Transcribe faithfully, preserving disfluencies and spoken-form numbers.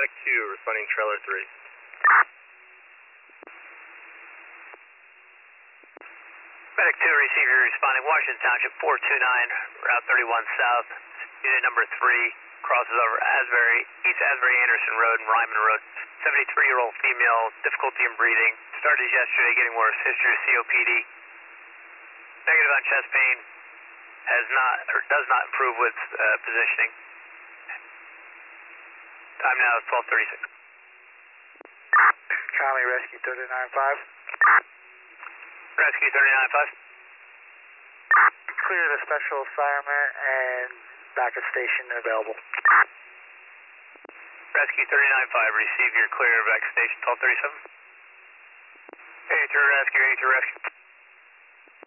Medic two, responding trailer three. Medic two, receiver responding Washington Township four two nine, Route thirty-one South. Unit number three crosses over Asbury, East Asbury Anderson Road and Ryman Road. seventy-three-year-old female, difficulty in breathing. Started yesterday, getting worse. History of C O P D. Negative on chest pain. Has not, or does not improve with uh, positioning. Time now is twelve thirty-six. Charlie, Rescue thirty-nine five. Rescue thirty-nine five. Clear the special assignment and backup station available. Rescue thirty-nine five, receive your clear back station twelve thirty-seven. eighty-three Rescue, eighty-three Rescue.